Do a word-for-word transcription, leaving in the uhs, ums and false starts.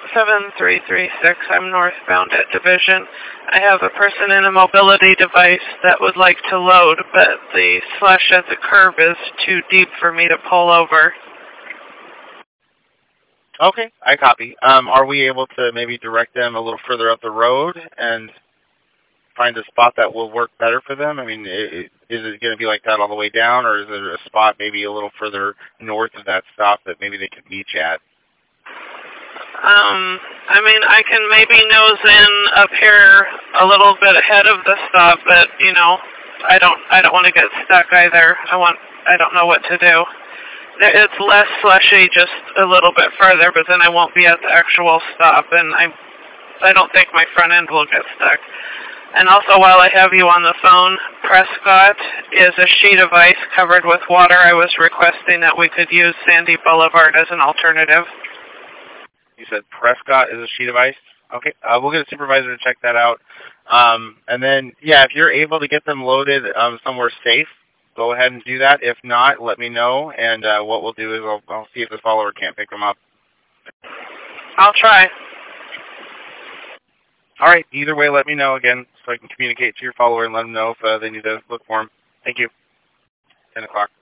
seven three three six. I'm northbound at Division. I have a person in a mobility device that would like to load, but the slush at the curb is too deep for me to pull over. Okay, I copy. Um, are we able to maybe direct them a little further up the road and find a spot that will work better for them? I mean, is it going to be like that all the way down, or is there a spot maybe a little further north of that stop that maybe they could meet you at? Um, I mean, I can maybe nose in up here a little bit ahead of the stop, but you know, I don't, I don't want to get stuck either. I want, I don't know what to do. It's less slushy, just a little bit further, but then I won't be at the actual stop, and I, I don't think my front end will get stuck. And also, while I have you on the phone, Prescott is a sheet of ice covered with water. I was requesting that we could use Sandy Boulevard as an alternative. You said Prescott is a sheet of ice? Okay, uh, we'll get a supervisor to check that out. Um, and then, yeah, if you're able to get them loaded um, somewhere safe, go ahead and do that. If not, let me know, and uh, what we'll do is I'll, I'll see if the follower can't pick them up. I'll try. All right, either way, let me know again so I can communicate to your follower and let them know if uh, they need to look for them. Thank you. ten o'clock.